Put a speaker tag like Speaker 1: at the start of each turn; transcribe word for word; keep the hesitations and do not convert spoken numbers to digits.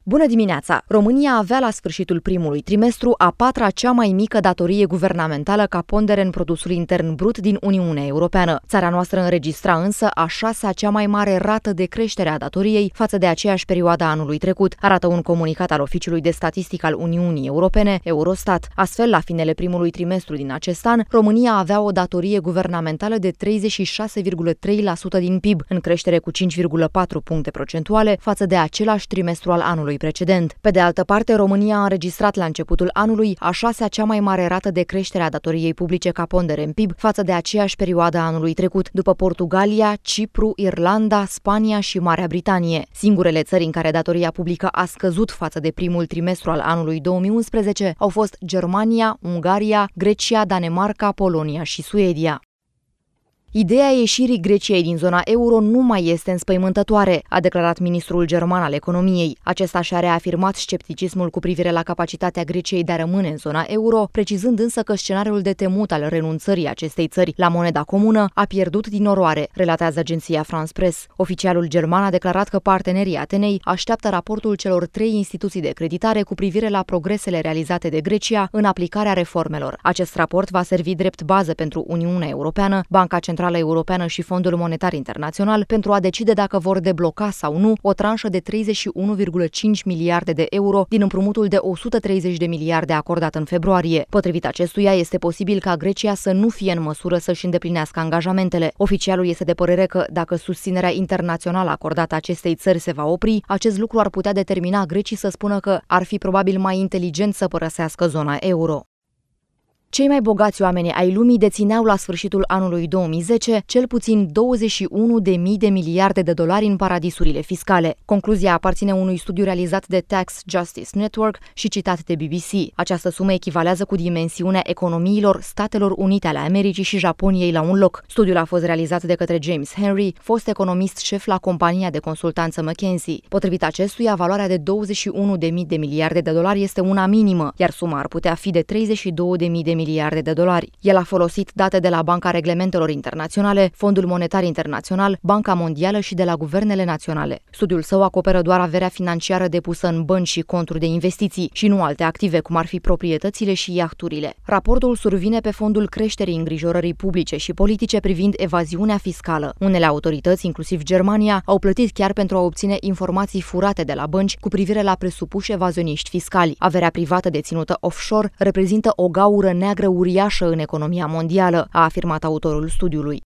Speaker 1: Bună dimineața! România avea la sfârșitul primului trimestru a patra cea mai mică datorie guvernamentală ca pondere în produsul intern brut din Uniunea Europeană. Țara noastră înregistra însă a șasea cea mai mare rată de creștere a datoriei față de aceeași perioadă a anului trecut, arată un comunicat al Oficiului de Statistică al Uniunii Europene, Eurostat. Astfel, la finele primului trimestru din acest an, România avea o datorie guvernamentală de treizeci și șase virgulă trei la sută din P I B, în creștere cu cinci virgulă patru puncte procentuale față de același trimestru al anului precedent. Pe de altă parte, România a înregistrat la începutul anului a șasea cea mai mare rată de creștere a datoriei publice ca pondere în P I B față de aceeași perioadă a anului trecut, după Portugalia, Cipru, Irlanda, Spania și Marea Britanie. Singurele țări în care datoria publică a scăzut față de primul trimestru al anului două mii unsprezece au fost Germania, Ungaria, Grecia, Danemarca, Polonia și Suedia. Ideea ieșirii Greciei din zona euro nu mai este înspăimântătoare, a declarat ministrul german al economiei. Acesta și-a reafirmat scepticismul cu privire la capacitatea Greciei de a rămâne în zona euro, precizând însă că scenariul de temut al renunțării acestei țări la moneda comună a pierdut din oroare, relatează agenția France Press. Oficialul german a declarat că partenerii Atenei așteaptă raportul celor trei instituții de creditare cu privire la progresele realizate de Grecia în aplicarea reformelor. Acest raport va servi drept bază pentru Uniunea Europeană, Banca Centrală Europeană și Fondul Monetar Internațional pentru a decide dacă vor debloca sau nu o tranșă de treizeci și unu virgulă cinci miliarde de euro din împrumutul de o sută treizeci de miliarde acordat în februarie. Potrivit acestuia, este posibil ca Grecia să nu fie în măsură să-și îndeplinească angajamentele. Oficialul este de părere că, dacă susținerea internațională acordată acestei țări se va opri, acest lucru ar putea determina grecii să spună că ar fi probabil mai inteligent să părăsească zona euro. Cei mai bogați oameni ai lumii dețineau la sfârșitul anului două mii zece cel puțin douăzeci și unu de mii de miliarde de dolari în paradisurile fiscale. Concluzia aparține unui studiu realizat de Tax Justice Network și citat de B B C. Această sumă echivalează cu dimensiunea economiilor Statelor Unite ale Americii și Japoniei la un loc. Studiul a fost realizat de către James Henry, fost economist șef la compania de consultanță McKinsey. Potrivit acestuia, valoarea de douăzeci și unu de mii de miliarde de dolari este una minimă, iar suma ar putea fi de treizeci și două de mii de miliarde de dolari. El a folosit date de la Banca Reglementelor Internaționale, Fondul Monetar Internațional, Banca Mondială și de la guvernele naționale. Studiul său acoperă doar averea financiară depusă în bănci și conturi de investiții și nu alte active, cum ar fi proprietățile și iahturile. Raportul survine pe fondul creșterii îngrijorării publice și politice privind evaziunea fiscală. Unele autorități, inclusiv Germania, au plătit chiar pentru a obține informații furate de la bănci cu privire la presupuși evazioniști fiscali. Averea privată deținută offshore reprezintă o gaură neagră uriașă în economia mondială, a afirmat autorul studiului.